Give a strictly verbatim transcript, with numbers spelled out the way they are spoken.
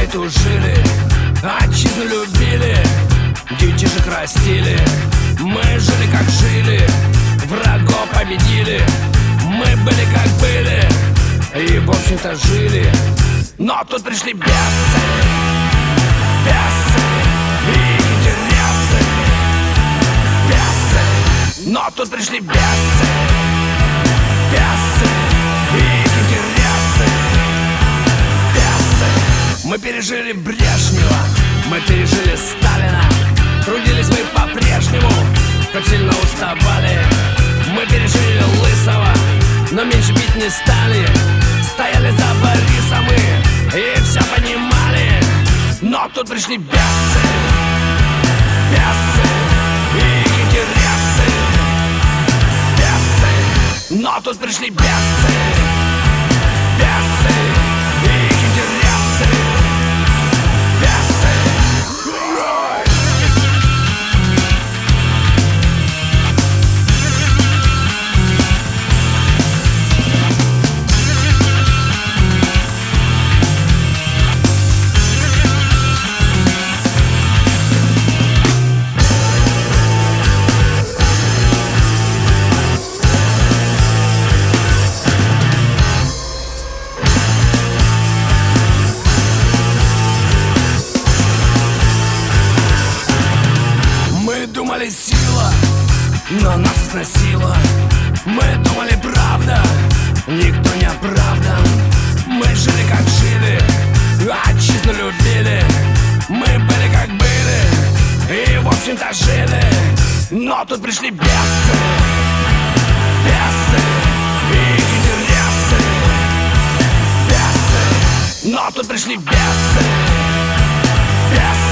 мы тут жили, отчизну любили, детишек растили. Мы жили как жили, врагов победили. Мы были как были и в общем-то жили. Но тут пришли бесы, бесы и интересы, бесы. Но тут пришли бесы, бесы и интересы, бесы. Мы пережили Брежнева, мы пережили Сталина. Трудились мы по-прежнему, как сильно уставали. Мы пережили Лысого, но меньше бить не стали. Стояли за Борисом мы и все понимали. Но тут пришли бесы, бесы и интересы, бесы. Но тут пришли бесы, бесы и интересы, бесы. Думали сила, но нас износила. Мы думали правда, никто не оправдан. Мы жили как жили, отчизну любили. Мы были как были и в общем-то жили. Но тут пришли бесы, бесы и интересы, бесы. Но тут пришли бесы, бесы.